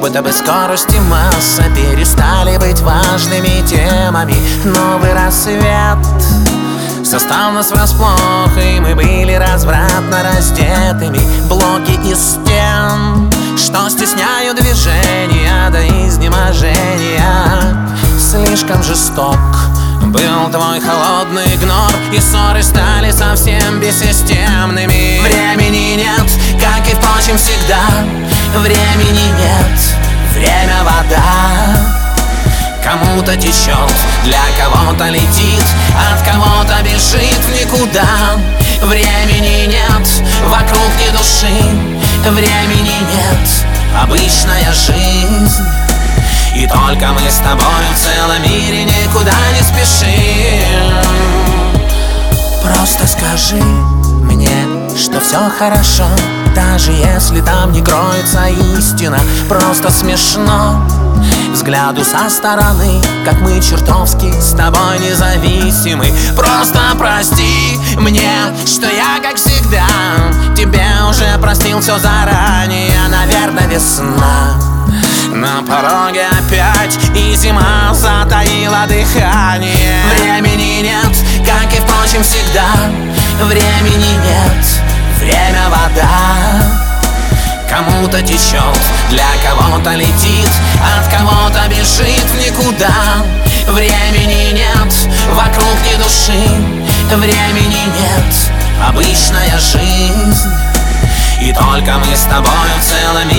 Будто бы скорость и масса перестали быть важными темами. Новый рассвет застал нас врасплох, и мы были развратно раздетыми. Блоки из стен, что стесняют движения до изнеможения. Слишком жесток был твой холодный игнор, и ссоры стали совсем бессистемными. Времени нет, как и впрочем всегда. Времени нет, время вода. Кому-то течет, для кого-то летит, от кого-то бежит в никуда. Времени нет, вокруг ни души. Времени нет, обычная жизнь. И только мы с тобой в целом мире никуда не спешим. Просто скажи мне, что все хорошо, даже если там не кроется истина. Просто смешно взгляду со стороны, как мы чертовски с тобой независимы. Просто прости мне, что я, как всегда, тебе уже простил все заранее. Наверное, весна на пороге опять, и зима затаила дыхание. Времени нет, как и впрочем всегда. Времени нет, время вода. Кому-то течет, для кого-то летит, от кого-то бежит в никуда. Времени нет, вокруг ни души. Времени нет, обычная жизнь. И только мы с тобой в целом мире